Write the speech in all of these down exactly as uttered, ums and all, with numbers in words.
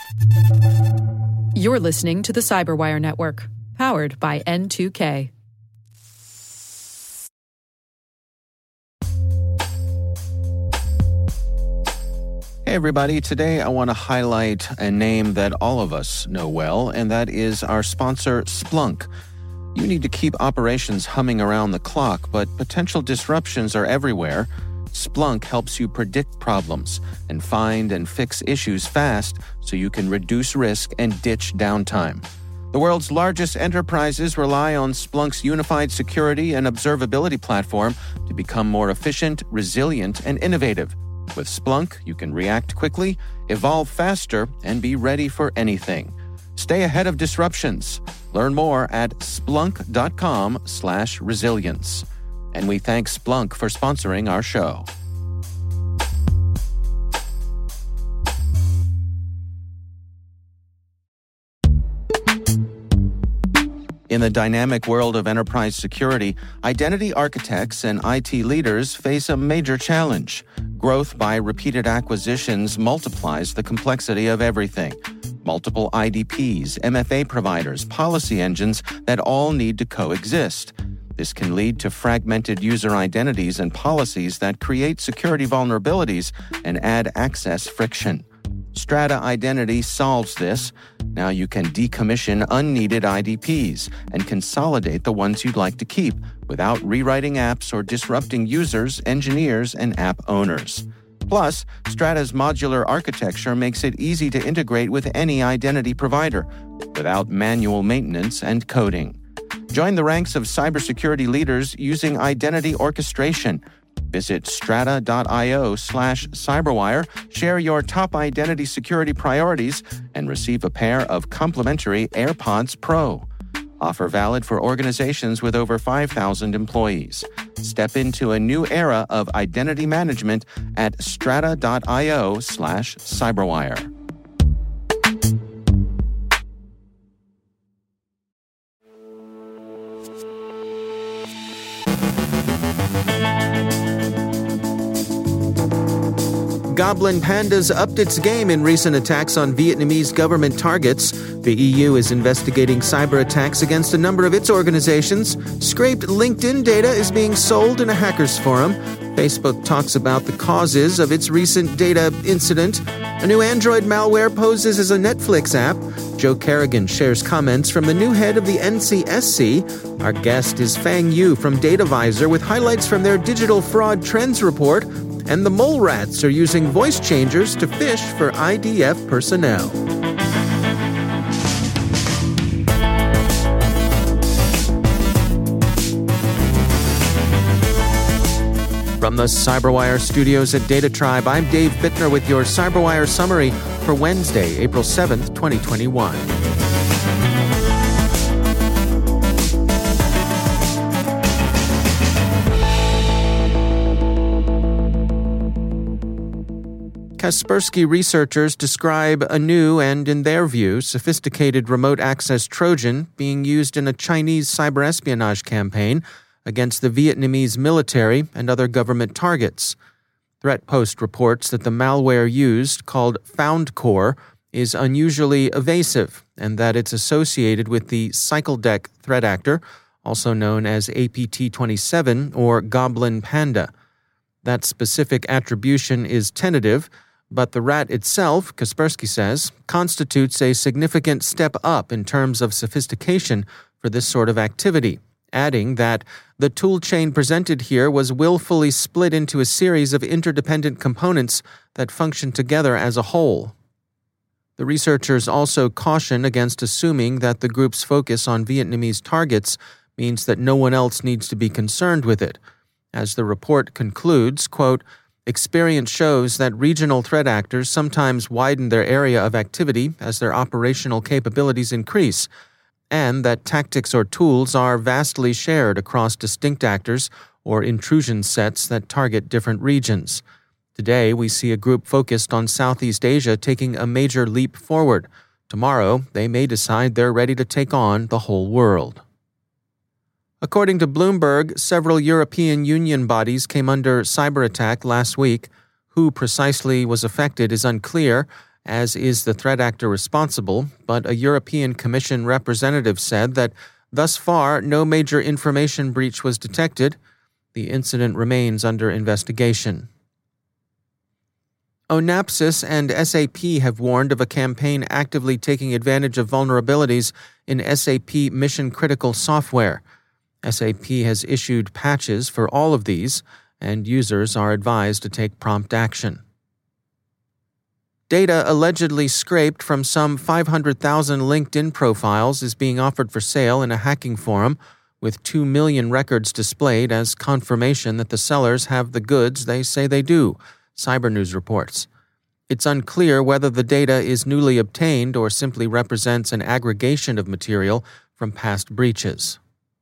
You're listening to the Cyberwire Network, powered by N two K. Hey everybody, today I want to highlight a name that all of us know well, and that is our sponsor, Splunk. You need to keep operations humming around the clock, but potential disruptions are everywhere. Splunk helps you predict problems and find and fix issues fast so you can reduce risk and ditch downtime. The world's largest enterprises rely on Splunk's unified security and observability platform to become more efficient, resilient, and innovative. With Splunk, you can react quickly, evolve faster, and be ready for anything. Stay ahead of disruptions. Learn more at splunk.com slash resilience. And we thank Splunk for sponsoring our show. In the dynamic world of enterprise security, identity architects and I T leaders face a major challenge. Growth by repeated acquisitions multiplies the complexity of everything. Multiple I D Ps, M F A providers, policy engines that all need to coexist. This can lead to fragmented user identities and policies that create security vulnerabilities and add access friction. Strata Identity solves this. Now you can decommission unneeded I D Ps and consolidate the ones you'd like to keep without rewriting apps or disrupting users, engineers, and app owners. Plus, Strata's modular architecture makes it easy to integrate with any identity provider without manual maintenance and coding. Join the ranks of cybersecurity leaders using identity orchestration. Visit strata.io slash cyberwire, share your top identity security priorities, and receive a pair of complimentary AirPods Pro. Offer valid for organizations with over five thousand employees. Step into a new era of identity management at strata.io slash cyberwire. Goblin Panda's upped its game in recent attacks on Vietnamese government targets. The E U is investigating cyber attacks against a number of its organizations. Scraped LinkedIn data is being sold in a hackers forum. Facebook talks about the causes of its recent data incident. A new Android malware poses as a Netflix app. Joe Carrigan shares comments from the new head of the N C S C. Our guest is Fang Yu from DataVisor with highlights from their digital fraud trends report. And the mole rats are using voice changers to fish for I D F personnel. From the Cyberwire studios at Data Tribe, I'm Dave Bittner with your Cyberwire summary for Wednesday, April seventh, twenty twenty-one. Kaspersky researchers describe a new and, in their view, sophisticated remote access Trojan being used in a Chinese cyber espionage campaign against the Vietnamese military and other government targets. ThreatPost reports that the malware used, called FoundCore, is unusually evasive and that it's associated with the CycleDeck threat actor, also known as A P T twenty-seven or Goblin Panda. That specific attribution is tentative, but the rat itself, Kaspersky says, constitutes a significant step up in terms of sophistication for this sort of activity, adding that the toolchain presented here was willfully split into a series of interdependent components that function together as a whole. The researchers also caution against assuming that the group's focus on Vietnamese targets means that no one else needs to be concerned with it. As the report concludes, quote, experience shows that regional threat actors sometimes widen their area of activity as their operational capabilities increase, and that tactics or tools are vastly shared across distinct actors or intrusion sets that target different regions. Today, we see a group focused on Southeast Asia taking a major leap forward. Tomorrow, they may decide they're ready to take on the whole world. According to Bloomberg, several European Union bodies came under cyber attack last week. Who precisely was affected is unclear, as is the threat actor responsible, but a European Commission representative said that thus far no major information breach was detected. The incident remains under investigation. Onapsis and S A P have warned of a campaign actively taking advantage of vulnerabilities in S A P mission-critical software. S A P has issued patches for all of these, and users are advised to take prompt action. Data allegedly scraped from some five hundred thousand LinkedIn profiles is being offered for sale in a hacking forum, with two million records displayed as confirmation that the sellers have the goods they say they do, Cybernews reports. It's unclear whether the data is newly obtained or simply represents an aggregation of material from past breaches.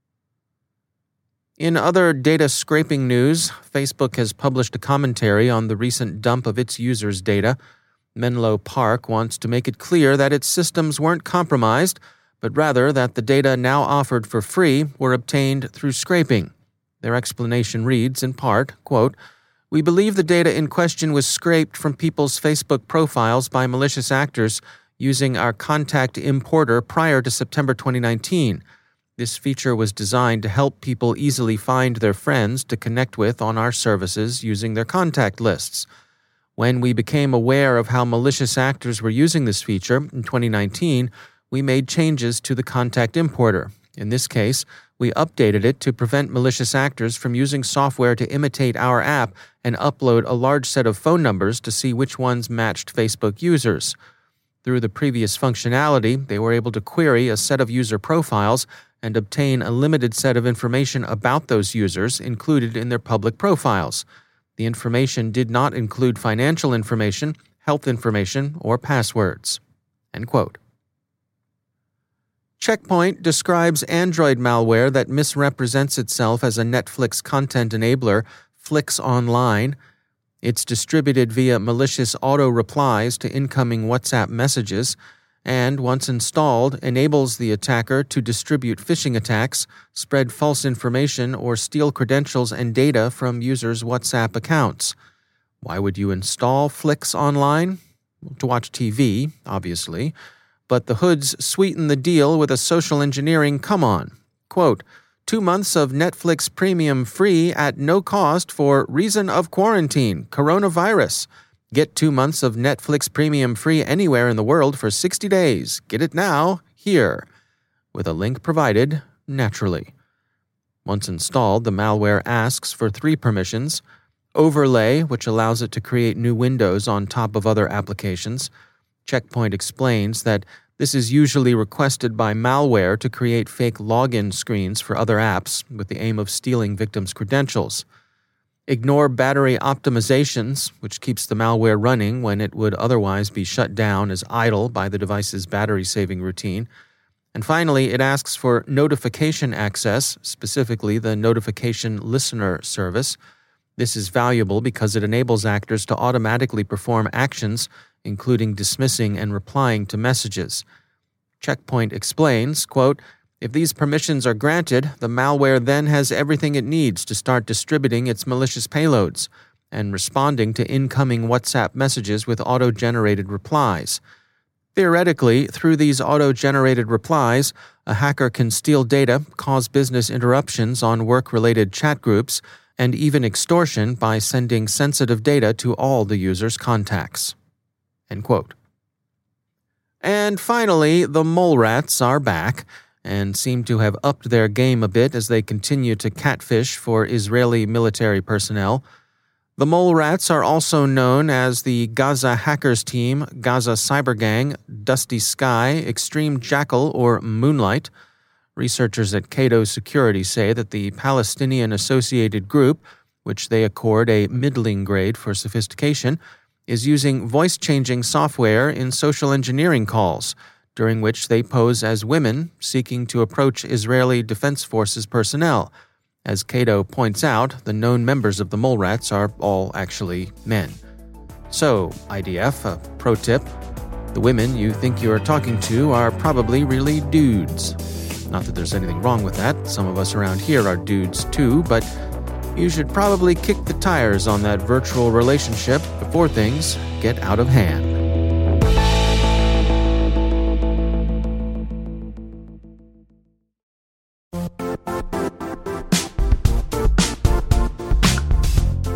In other data scraping news, Facebook has published a commentary on the recent dump of its users' data. Menlo Park wants to make it clear that its systems weren't compromised, but rather that the data now offered for free were obtained through scraping. Their explanation reads, in part, quote, "We believe the data in question was scraped from people's Facebook profiles by malicious actors using our contact importer prior to September twenty nineteen. This feature was designed to help people easily find their friends to connect with on our services using their contact lists. When we became aware of how malicious actors were using this feature in twenty nineteen, we made changes to the contact importer. In this case, we updated it to prevent malicious actors from using software to imitate our app and upload a large set of phone numbers to see which ones matched Facebook users. Through the previous functionality, they were able to query a set of user profiles and obtain a limited set of information about those users included in their public profiles. The information did not include financial information, health information, or passwords." End quote. Check Point describes Android malware that misrepresents itself as a Netflix content enabler, Flix Online. It's distributed via malicious auto-replies to incoming WhatsApp messages, and once installed, enables the attacker to distribute phishing attacks, spread false information, or steal credentials and data from users' WhatsApp accounts. Why would you install Flix Online? To watch T V, obviously. But the hoods sweeten the deal with a social engineering come-on. Quote, "Two months of Netflix Premium free at no cost for reason of quarantine, coronavirus. Get two months of Netflix Premium free anywhere in the world for sixty days. Get it now, here." With a link provided, naturally. Once installed, the malware asks for three permissions: overlay, which allows it to create new windows on top of other applications. Check Point explains that this is usually requested by malware to create fake login screens for other apps with the aim of stealing victims' credentials. Ignore battery optimizations, which keeps the malware running when it would otherwise be shut down as idle by the device's battery-saving routine. And finally, it asks for notification access, specifically the Notification Listener service. This is valuable because it enables actors to automatically perform actions, including dismissing and replying to messages. Check Point explains, quote, "If these permissions are granted, the malware then has everything it needs to start distributing its malicious payloads and responding to incoming WhatsApp messages with auto-generated replies. Theoretically, through these auto-generated replies, a hacker can steal data, cause business interruptions on work-related chat groups, and even extortion by sending sensitive data to all the user's contacts." End quote. And finally, the mole rats are back and seem to have upped their game a bit as they continue to catfish for Israeli military personnel. The mole rats are also known as the Gaza Hackers Team, Gaza Cyber Gang, Dusty Sky, Extreme Jackal, or Moonlight. Researchers at Cato Security say that the Palestinian-associated group, which they accord a middling grade for sophistication, is using voice-changing software in social engineering calls, during which they pose as women seeking to approach Israeli Defense Forces personnel. As Cato points out, the known members of the mole rats are all actually men. So, I D F, a pro tip, the women you think you're talking to are probably really dudes. Not that there's anything wrong with that, some of us around here are dudes too, but you should probably kick the tires on that virtual relationship before things get out of hand.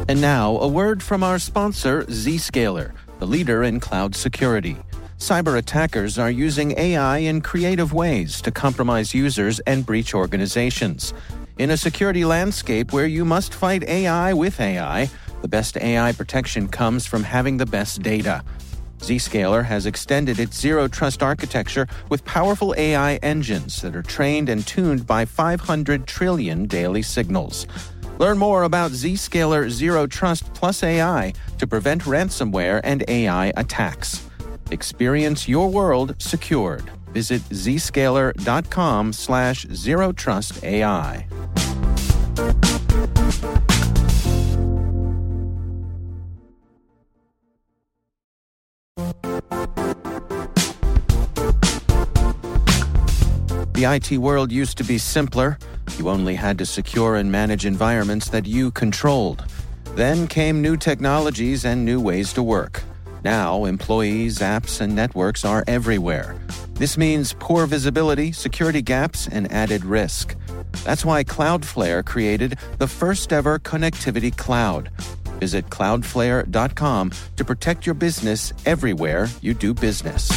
And now, a word from our sponsor, Zscaler, the leader in cloud security. Cyber attackers are using A I in creative ways to compromise users and breach organizations. In a security landscape where you must fight A I with A I, the best A I protection comes from having the best data. Zscaler has extended its zero-trust architecture with powerful A I engines that are trained and tuned by five hundred trillion daily signals. Learn more about Zscaler Zero Trust Plus A I to prevent ransomware and A I attacks. Experience your world secured. Visit zscaler.com slash zero trust AI. The I T world used to be simpler. You only had to secure and manage environments that you controlled. Then came new technologies and new ways to work. Now, employees, apps, and networks are everywhere. This means poor visibility, security gaps, and added risk. That's why Cloudflare created the first-ever connectivity cloud. Visit cloudflare dot com to protect your business everywhere you do business.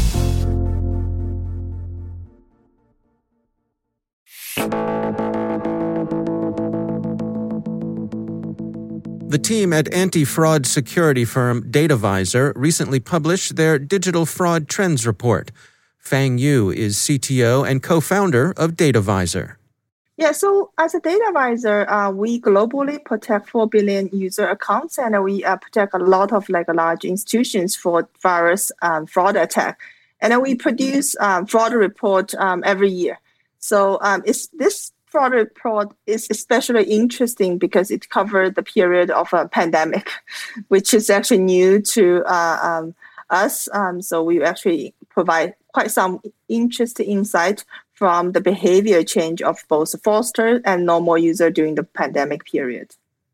The team at anti-fraud security firm Datavisor recently published their Digital Fraud Trends Report. Fang Yu is C T O and co-founder of Datavisor. Yeah, so as a Datavisor, uh, we globally protect four billion user accounts, and we uh, protect a lot of like large institutions for virus um, fraud attack. And then we produce um, fraud report um, every year. So um, it's this fraud report is especially interesting because it covered the period of a pandemic, which is actually new to uh, um, us. Um, so we actually provide quite some interesting insight from the behavior change of both fraudster and normal user during the pandemic period.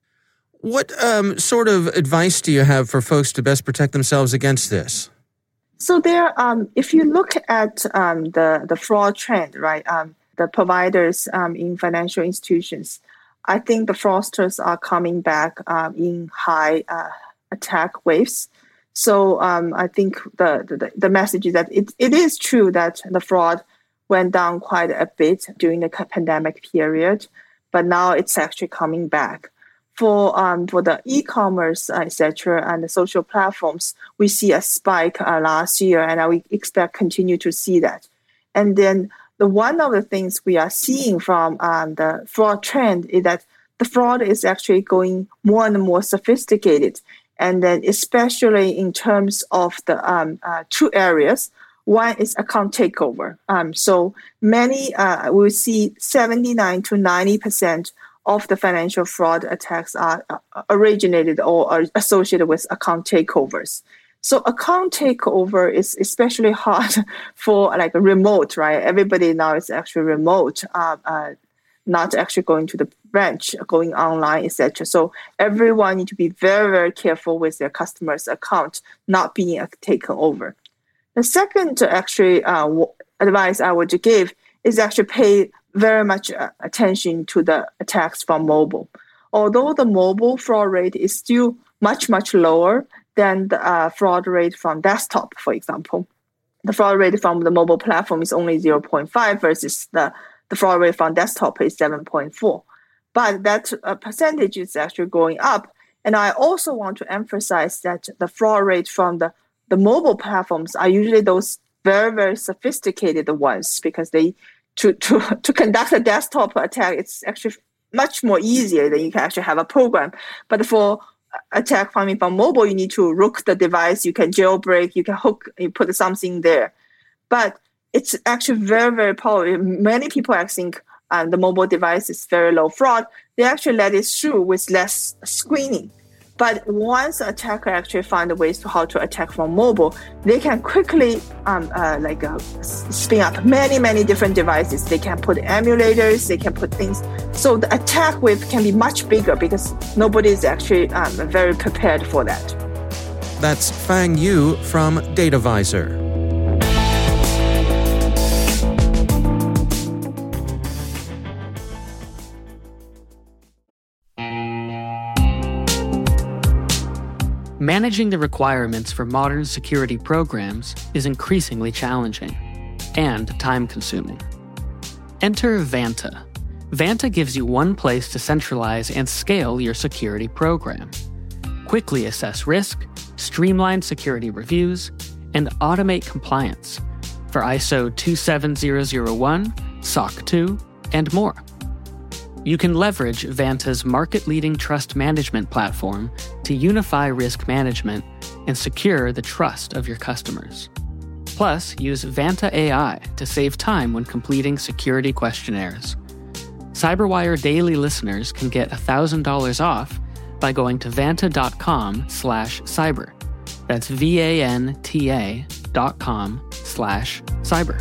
What um, sort of advice do you have for folks to best protect themselves against this? So there, um, if you look at um, the, the fraud trend, right, um, the providers um, in financial institutions, I think the fraudsters are coming back um, in high uh, attack waves. So um, I think the, the the message is that it, it is true that the fraud went down quite a bit during the pandemic period, but now it's actually coming back. For um for the e-commerce, uh, et cetera, and the social platforms, we see a spike uh, last year, and uh, we expect continue to see that. And then the one of the things we are seeing from um, the fraud trend is that the fraud is actually going more and more sophisticated. And then especially in terms of the um, uh, two areas, one is account takeover. Um, so many, uh, we see seventy-nine to ninety percent of the financial fraud attacks are uh, originated or are associated with account takeovers. So account takeover is especially hard for like a remote, right? Everybody now is actually remote, uh, uh, not actually going to the branch, going online, et cetera. So everyone need to be very, very careful with their customers' account not being taken over. The second actually uh, advice I would give is actually pay very much uh, attention to the attacks from mobile. Although the mobile fraud rate is still much, much lower than the uh, fraud rate from desktop, for example. The fraud rate from the mobile platform is only zero point five versus the, the fraud rate from desktop is seven point four. But that uh, percentage is actually going up. And I also want to emphasize that the fraud rate from the, the mobile platforms are usually those very, very sophisticated ones, because they to, to, to conduct a desktop attack, it's actually much more easier than you can actually have a program. But for attack coming from mobile, you need to rook the device, you can jailbreak, you can hook, you put something there. But it's actually very, very powerful. Many people actually think um, the mobile device is very low fraud. They actually let it through with less screening. But once the attacker actually find ways to how to attack from mobile, they can quickly um, uh, like uh, spin up many, many different devices. They can put emulators, they can put things. So the attack wave can be much bigger because nobody is actually um, very prepared for that. That's Fang Yu from Datavisor. Managing the requirements for modern security programs is increasingly challenging and time-consuming. Enter Vanta. Vanta gives you one place to centralize and scale your security program. Quickly assess risk, streamline security reviews, and automate compliance for I S O two seven zero zero one, S O C two, and more. You can leverage Vanta's market-leading trust management platform to unify risk management and secure the trust of your customers. Plus, use Vanta A I to save time when completing security questionnaires. CyberWire Daily listeners can get one thousand dollars off by going to vanta.com slash cyber. That's V-A-N-T-A dot com slash cyber.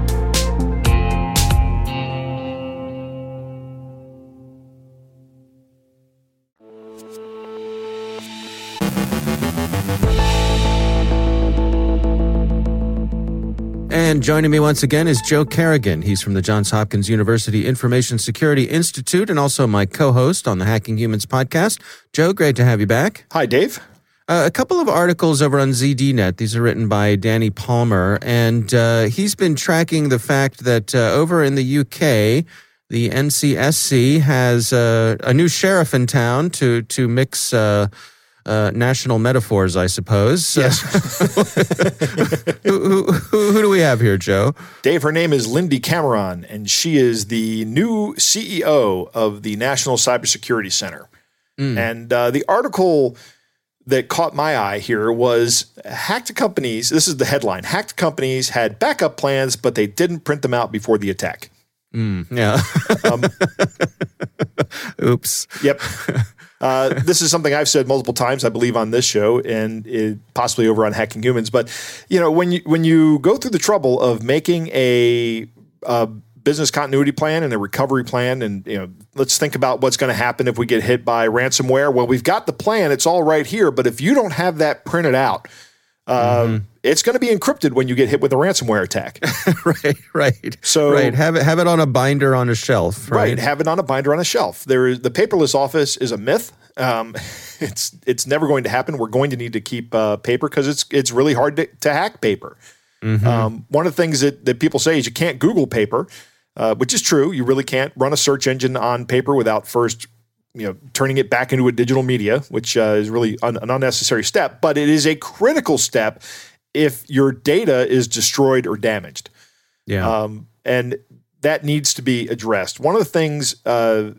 And joining me once again is Joe Carrigan. He's from the Johns Hopkins University Information Security Institute and also my co-host on the Hacking Humans podcast. Joe, great to have you back. Hi, Dave. Uh, a couple of articles over on Z D Net. These are written by Danny Palmer, and uh, he's been tracking the fact that uh, over in the U K, the N C S C has uh, a new sheriff in town to to mix uh, uh, national metaphors, I suppose. Yes. who, who, who, who do we have here, Joe? Dave, her name is Lindy Cameron, and she is the new C E O of the National Cybersecurity Center. Mm. And uh, the article that caught my eye here was hacked companies. This is the headline. Hacked companies had backup plans, but they didn't print them out before the attack. Mm, yeah. um, Oops. Yep. Uh, this is something I've said multiple times, I believe, on this show and it, possibly over on Hacking Humans. But, you know, when you when you go through the trouble of making a, a business continuity plan and a recovery plan, and, you know, let's think about what's going to happen if we get hit by ransomware. Well, we've got the plan. It's all right here. But if you don't have that printed out, uh, mm-hmm. it's going to be encrypted when you get hit with a ransomware attack. right, right. So right. Have it have it on a binder on a shelf. Right. Right. Have it on a binder on a shelf. There is the paperless office is a myth. Um, it's it's never going to happen. We're going to need to keep uh, paper because it's it's really hard to, to hack paper. Mm-hmm. Um, one of the things that, that people say is you can't Google paper, uh, which is true. You really can't run a search engine on paper without first, you know, turning it back into a digital media, which uh, is really un- an unnecessary step. But it is a critical step if your data is destroyed or damaged. Yeah, um, and that needs to be addressed. One of the things. Uh,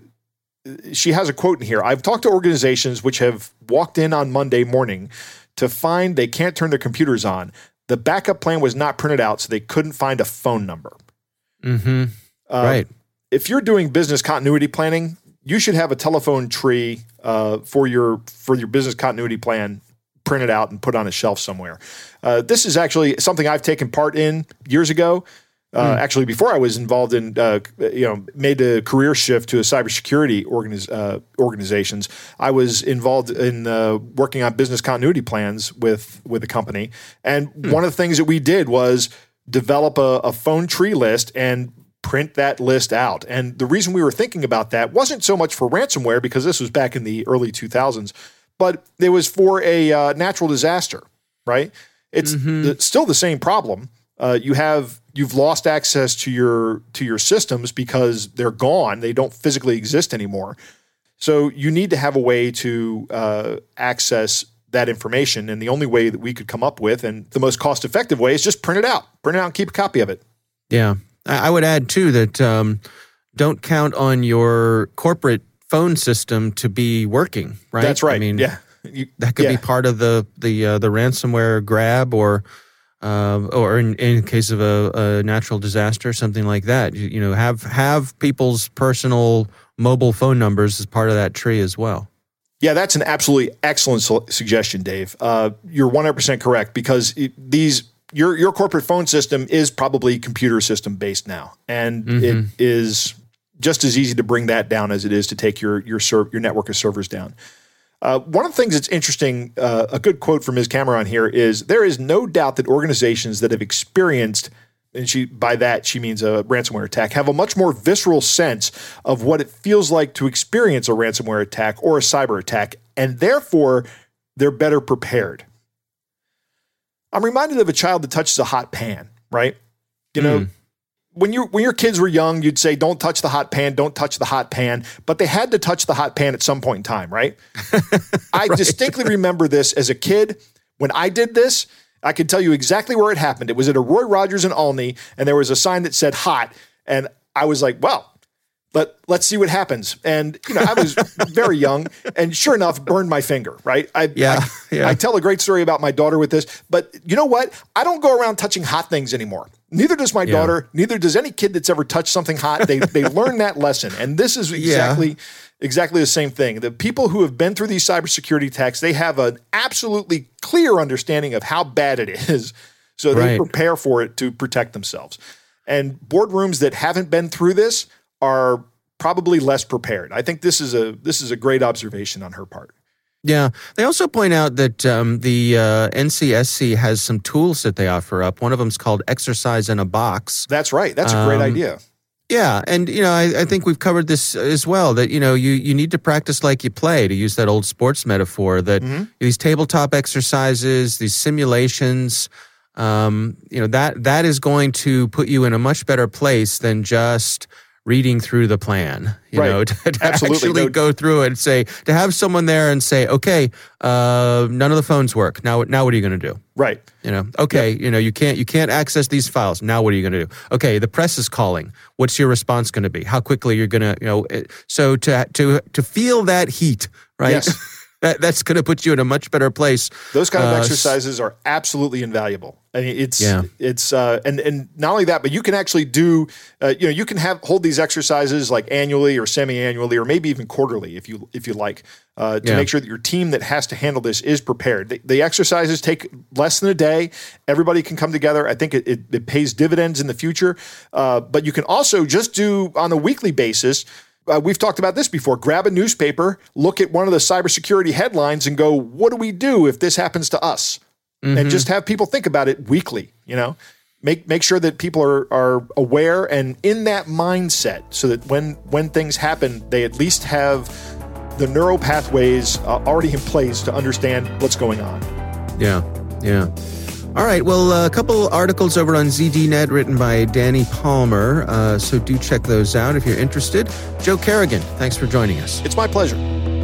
She has a quote in here. I've talked to organizations which have walked in on Monday morning to find they can't turn their computers on. The backup plan was not printed out, so they couldn't find a phone number. Mm-hmm. Uh, right. If you're doing business continuity planning, you should have a telephone tree uh, for your for your business continuity plan printed out and put on a shelf somewhere. Uh, this is actually something I've taken part in years ago. Uh, mm. Actually, before I was involved in, uh, you know, made a career shift to a cybersecurity organiz- uh, organizations, I was involved in uh, working on business continuity plans with with a company. And mm. one of the things that we did was develop a, a phone tree list and print that list out. And the reason we were thinking about that wasn't so much for ransomware, because this was back in the early two thousands, but it was for a uh, natural disaster, right? It's mm-hmm. the, still the same problem. Uh, you have you've lost access to your to your systems because they're gone. They don't physically exist anymore. So you need to have a way to uh, access that information. And the only way that we could come up with, and the most cost-effective way, is just print it out. Print it out and keep a copy of it. Yeah. I would add, too, that um, don't count on your corporate phone system to be working, right? That's right. I mean, yeah. You, that could yeah. be part of the the uh, the ransomware grab, or uh, or in, in case of a, a natural disaster, something like that. You, you know, have have people's personal mobile phone numbers as part of that tree as well. Yeah, that's an absolutely excellent su- suggestion, Dave. Uh, you're one hundred percent correct, because it, these your your corporate phone system is probably computer system based now, and mm-hmm. it is just as easy to bring that down as it is to take your your ser- your network of servers down. Uh, one of the things that's interesting, uh, a good quote from Miz Cameron here is, there is no doubt that organizations that have experienced, and she by that she means a ransomware attack, have a much more visceral sense of what it feels like to experience a ransomware attack or a cyber attack, and therefore they're better prepared. I'm reminded of a child that touches a hot pan, right? You know, mm. when you when your kids were young, you'd say, don't touch the hot pan, don't touch the hot pan. But they had to touch the hot pan at some point in time, right? I right. distinctly remember this as a kid. When I did this, I can tell you exactly where it happened. It was at a Roy Rogers in Olney, and there was a sign that said hot. And I was like, well, But let's see what happens. And, you know, I was very young and sure enough, burned my finger, right? I, yeah, I, yeah. I tell a great story about my daughter with this, but you know what? I don't go around touching hot things anymore. Neither does my yeah. daughter. Neither does any kid that's ever touched something hot. They they learn that lesson. And this is exactly, yeah. exactly the same thing. The people who have been through these cybersecurity attacks, they have an absolutely clear understanding of how bad it is. So they right. prepare for it to protect themselves. And boardrooms that haven't been through this are probably less prepared. I think this is a this is a great observation on her part. Yeah. They also point out that um, the uh, N C S C has some tools that they offer up. One of them is called Exercise in a Box. That's right. That's a great um, idea. Yeah. And, you know, I, I think we've covered this as well, that, you know, you, you need to practice like you play, to use that old sports metaphor, that mm-hmm. these tabletop exercises, these simulations, um, you know, that that is going to put you in a much better place than just reading through the plan, you right. know, to, to Absolutely. actually no. go through it and say, to have someone there and say, okay, uh, none of the phones work. Now, now what are you going to do? Right. You know, okay, yep. you know, you can't, you can't access these files. Now what are you going to do? Okay, the press is calling. What's your response going to be? How quickly you're going to, you know, it, so to, to, to feel that heat, right? Yes. That, that's going to put you in a much better place. Those kind of uh, exercises are absolutely invaluable. I mean, it's yeah. it's uh, and and not only that, but you can actually do uh, you know you can have hold these exercises like annually or semi-annually or maybe even quarterly if you if you like uh, to yeah. make sure that your team that has to handle this is prepared. The, the exercises take less than a day. Everybody can come together. I think it, it, it pays dividends in the future. Uh, but you can also just do on a weekly basis. Uh, we've talked about this before. Grab a newspaper, look at one of the cybersecurity headlines and go, what do we do if this happens to us? Mm-hmm. And just have people think about it weekly, you know, make make sure that people are are aware and in that mindset so that when when things happen, they at least have the neural pathways uh, already in place to understand what's going on. Yeah, yeah. All right, well, a couple articles over on Z D Net written by Danny Palmer, uh, so do check those out if you're interested. Joe Carrigan, thanks for joining us. It's my pleasure.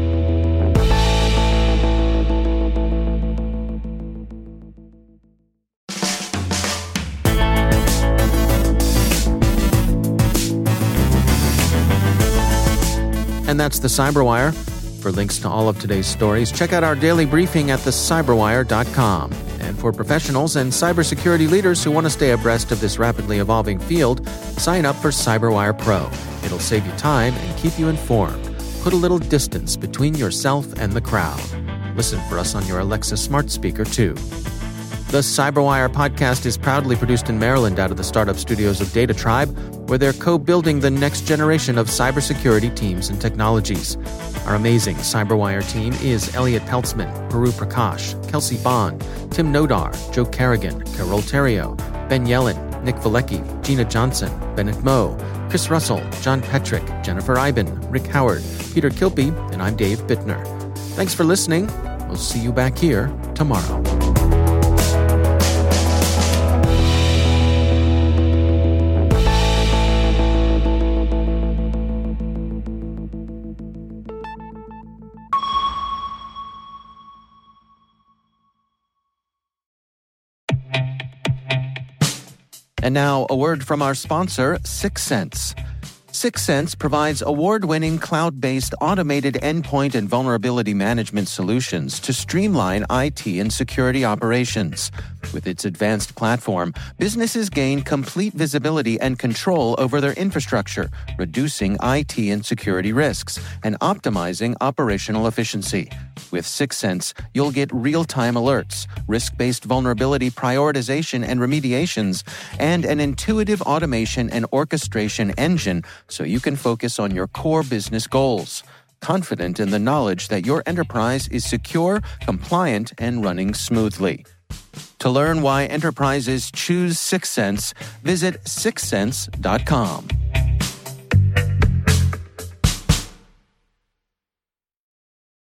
And that's the Cyberwire. For links to all of today's stories, check out our daily briefing at the cyberwire dot com. And for professionals and cybersecurity leaders who want to stay abreast of this rapidly evolving field, sign up for CyberWire Pro. It'll save you time and keep you informed. Put a little distance between yourself and the crowd. Listen for us on your Alexa smart speaker, too. The Cyberwire podcast is proudly produced in Maryland out of the startup studios of Data Tribe, where they're co-building the next generation of cybersecurity teams and technologies. Our amazing Cyberwire team is Elliot Peltzman, Puru Prakash, Kelsey Bond, Tim Nodar, Joe Carrigan, Carol Terrio, Ben Yellen, Nick Valecki, Gina Johnson, Bennett Moe, Chris Russell, John Petrick, Jennifer Iben, Rick Howard, Peter Kilpie, and I'm Dave Bittner. Thanks for listening. We'll see you back here tomorrow. And now, a word from our sponsor, Syxsense. Syxsense provides award-winning cloud-based automated endpoint and vulnerability management solutions to streamline I T and security operations. With its advanced platform, businesses gain complete visibility and control over their infrastructure, reducing I T and security risks and optimizing operational efficiency. With Syxsense, you'll get real-time alerts, risk-based vulnerability prioritization and remediations, and an intuitive automation and orchestration engine so you can focus on your core business goals. Confident in the knowledge that your enterprise is secure, compliant, and running smoothly. To learn why enterprises choose Syxsense, visit syxsense dot com.